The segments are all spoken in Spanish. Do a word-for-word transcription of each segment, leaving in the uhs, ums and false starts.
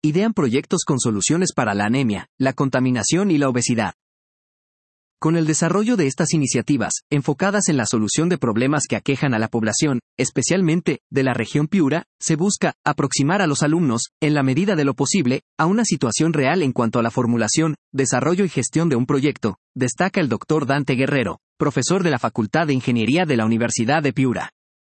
idean proyectos con soluciones para la anemia, la contaminación y la obesidad. Con el desarrollo de estas iniciativas, enfocadas en la solución de problemas que aquejan a la población, especialmente de la región Piura, se busca aproximar a los alumnos, en la medida de lo posible, a una situación real en cuanto a la formulación, desarrollo y gestión de un proyecto, destaca el doctor Dante Guerrero, profesor de la Facultad de Ingeniería de la Universidad de Piura.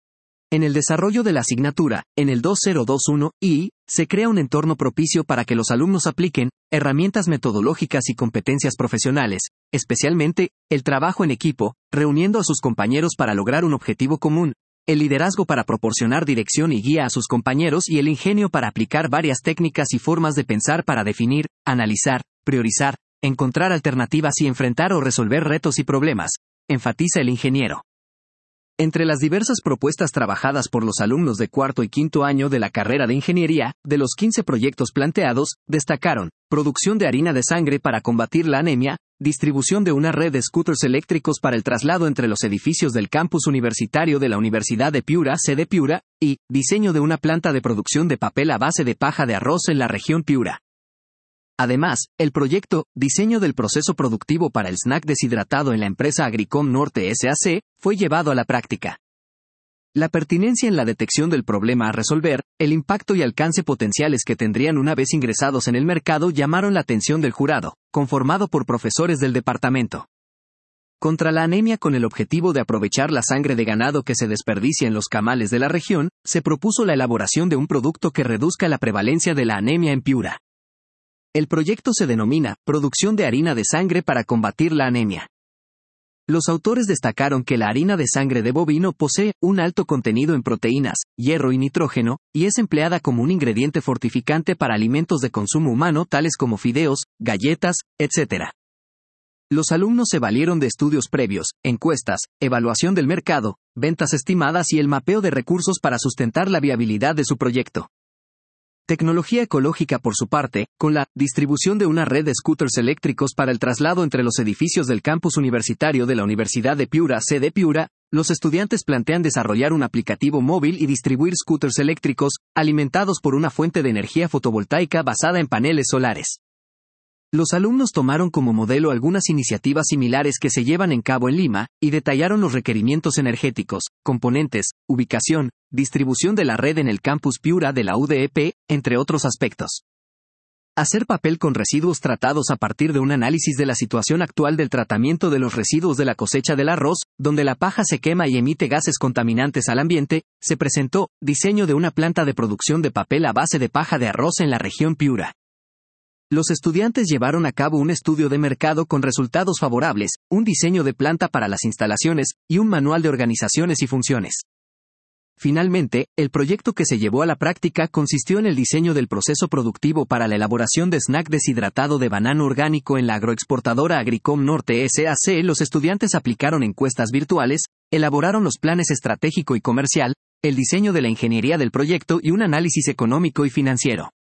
En el desarrollo de la asignatura, en el dos mil veintiuno I, se crea un entorno propicio para que los alumnos apliquen herramientas metodológicas y competencias profesionales, especialmente el trabajo en equipo, reuniendo a sus compañeros para lograr un objetivo común, el liderazgo para proporcionar dirección y guía a sus compañeros y el ingenio para aplicar varias técnicas y formas de pensar para definir, analizar, priorizar, encontrar alternativas y enfrentar o resolver retos y problemas, enfatiza el ingeniero. Entre las diversas propuestas trabajadas por los alumnos de cuarto y quinto año de la carrera de ingeniería, de los quince proyectos planteados, destacaron, producción de harina de sangre para combatir la anemia, distribución de una red de scooters eléctricos para el traslado entre los edificios del campus universitario de la Universidad de Piura, sede Piura, y diseño de una planta de producción de papel a base de paja de arroz en la región Piura. Además, el proyecto, diseño del proceso productivo para el snack deshidratado en la empresa Agricom Norte S A C, fue llevado a la práctica. La pertinencia en la detección del problema a resolver, el impacto y alcance potenciales que tendrían una vez ingresados en el mercado llamaron la atención del jurado, conformado por profesores del departamento. Contra la anemia con el objetivo de aprovechar la sangre de ganado que se desperdicia en los camales de la región, se propuso la elaboración de un producto que reduzca la prevalencia de la anemia en Piura. El proyecto se denomina Producción de harina de sangre para combatir la anemia. Los autores destacaron que la harina de sangre de bovino posee un alto contenido en proteínas, hierro y nitrógeno, y es empleada como un ingrediente fortificante para alimentos de consumo humano tales como fideos, galletas, etcétera. Los alumnos se valieron de estudios previos, encuestas, evaluación del mercado, ventas estimadas y el mapeo de recursos para sustentar la viabilidad de su proyecto. Tecnología ecológica por su parte, con la distribución de una red de scooters eléctricos para el traslado entre los edificios del campus universitario de la Universidad de Piura, sede Piura, los estudiantes plantean desarrollar un aplicativo móvil y distribuir scooters eléctricos, alimentados por una fuente de energía fotovoltaica basada en paneles solares. Los alumnos tomaron como modelo algunas iniciativas similares que se llevan en cabo en Lima, y detallaron los requerimientos energéticos, componentes, ubicación, distribución de la red en el campus Piura de la U D E P, entre otros aspectos. Hacer papel con residuos tratados a partir de un análisis de la situación actual del tratamiento de los residuos de la cosecha del arroz, donde la paja se quema y emite gases contaminantes al ambiente, se presentó, diseño de una planta de producción de papel a base de paja de arroz en la región Piura. Los estudiantes llevaron a cabo un estudio de mercado con resultados favorables, un diseño de planta para las instalaciones, y un manual de organizaciones y funciones. Finalmente, el proyecto que se llevó a la práctica consistió en el diseño del proceso productivo para la elaboración de snack deshidratado de banano orgánico en la agroexportadora Agricom Norte S A C. Los estudiantes aplicaron encuestas virtuales, elaboraron los planes estratégico y comercial, el diseño de la ingeniería del proyecto y un análisis económico y financiero.